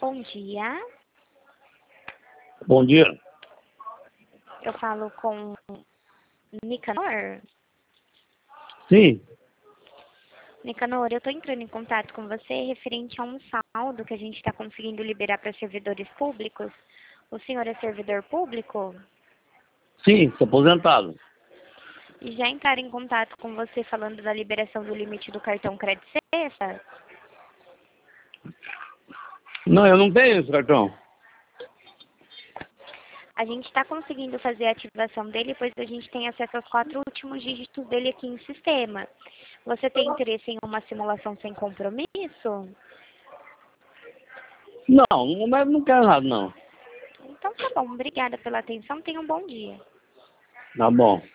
Bom dia. Bom dia. Eu falo com Nicanor. Sim. Nicanor, eu estou entrando em contato com você referente a um saldo que a gente está conseguindo liberar para servidores públicos. O senhor é servidor público? Sim, sou aposentado. E já entraram em contato com você falando da liberação do limite do cartão Crédito Sexta? Não, eu não tenho esse cartão. A gente está conseguindo fazer a ativação dele, pois a gente tem acesso aos 4 últimos dígitos dele aqui em sistema. Você tem interesse em uma simulação sem compromisso? Não, mas não quero nada, não. Então tá bom, obrigada pela atenção, tenha um bom dia. Tá bom.